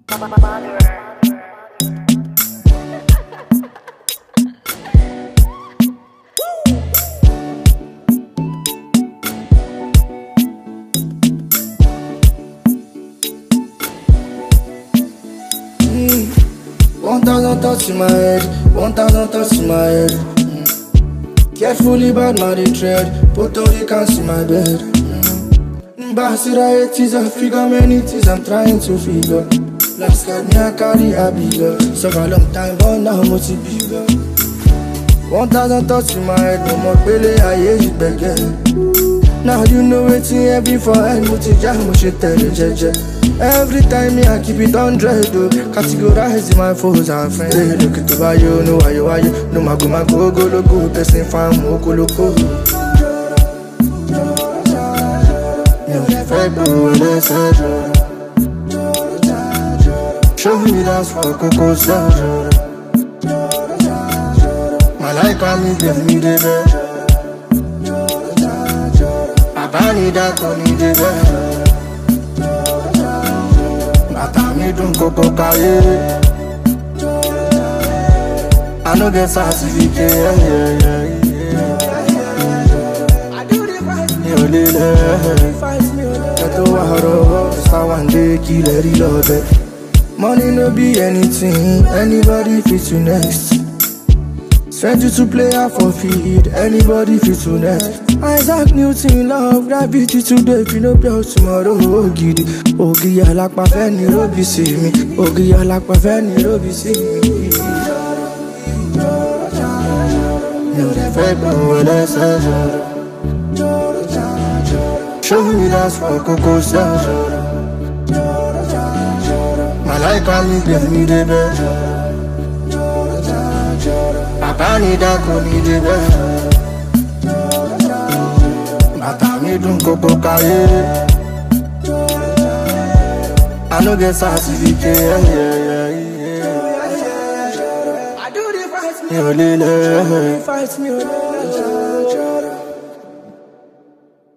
$1,000 thoughts in my head, 1,000 thoughts in my head. Carefully bad my tread, Puerto Ricans in my bed. Basira 80s, I figure many things I'm trying to figure. Last got me I carry a bigger, so for a long time but now I'm much bigger. 1,000 thoughts in my head, no more pele I age it beggar. Now you know what's in here before I much jam, much jeje. Every time me I keep it 100 though. Categorize my foes and friends. They look at buy you, no why you. No mago logo, person fan moko loco. Show me that's for Coco Sergio. My life on me, give me the best. Papa need that, don't need the best. Me don't go cahier. I know get certificate. I do the one day kill every love. Money no be anything, anybody fit to next. Send you to play out for feed, anybody fit to next. Isaac Newton love gravity today, if you know pure tomorrow. Ogi alakpa fe ni robi see me. Ogi alakpa fe ni robi see me. No the fake when I say show me that's for Coco Sergio. My life on me, give me the best. Papa need that, go need the best. Me don't go cahier. I know get certificate. I do the fights me.